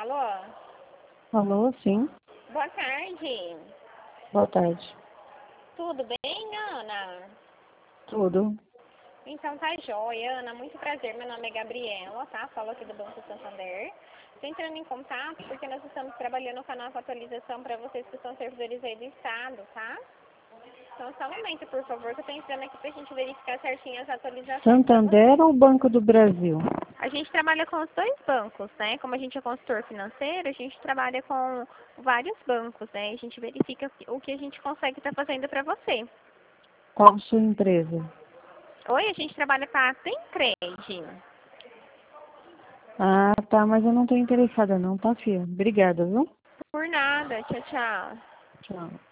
Alô? Alô, sim. Boa tarde. Boa tarde. Tudo bem, Ana? Tudo. Então tá joia, Ana. Muito prazer. Meu nome é Gabriela, tá? Falo aqui do Banco Santander. Estou entrando em contato porque nós estamos trabalhando com a nova atualização para vocês que são servidores aí do Estado, tá? Então só um momento, por favor, que eu estou entrando aqui pra gente verificar certinho as atualizações pra vocês. Santander ou Banco do Brasil? A gente trabalha com os dois bancos, né? Como a gente é consultor financeiro, a gente trabalha com vários bancos, né? A gente verifica o que a gente consegue estar fazendo para você. Qual a sua empresa? Oi, a gente trabalha para a Tencred. Ah, tá, mas eu não estou interessada não, tá, filha? Obrigada, viu? Por nada. Tchau, tchau. Tchau.